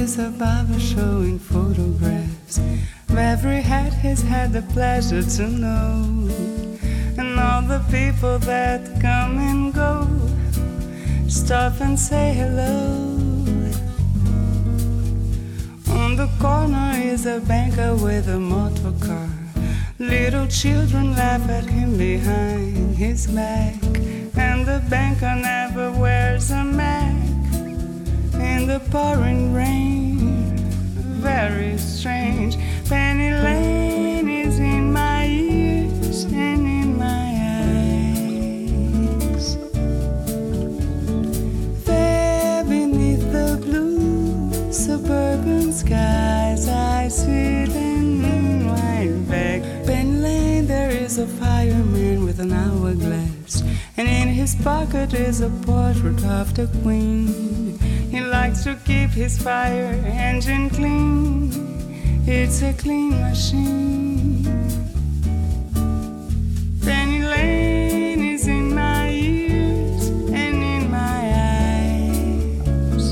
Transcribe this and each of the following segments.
is a barber showing photographs of every hat he's had the pleasure to know, and all the people that come and go stop and say hello. On the corner is a banker with a motor car. Little children laugh at him behind his back, and the banker never wears a mask in the pouring rain. Very strange. Penny Lane is in my ears and in my eyes. There beneath the blue suburban skies, I sit and wind back. Penny Lane, there is a fireman with an hourglass, and in his pocket is a portrait of the Queen. He likes to keep his fire engine clean. It's a clean machine. Penny Lane is in my ears and in my eyes.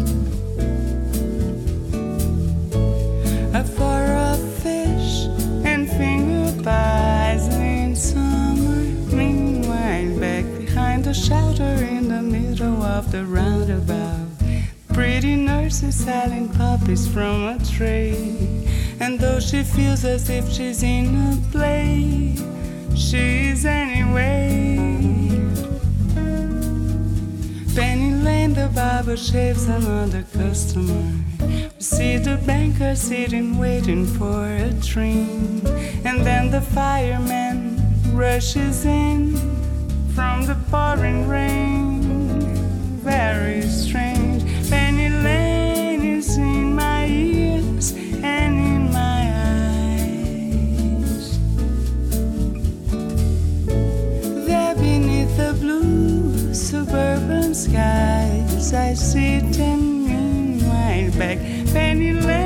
A far off fish and finger pies in summer. Meanwhile, back behind the shelter in the middle of the roundabout, pretty nurses selling puppies from a tray. And though she feels as if she's in a play, she's anyway. Penny Lane, the barber shaves another customer. We see the banker sitting waiting for a train, and then the fireman rushes in from the pouring rain. Very strange. Penny Lane is in my ears and in my eyes. There beneath the blue suburban skies, I sit and meanwhile back. Penny Lane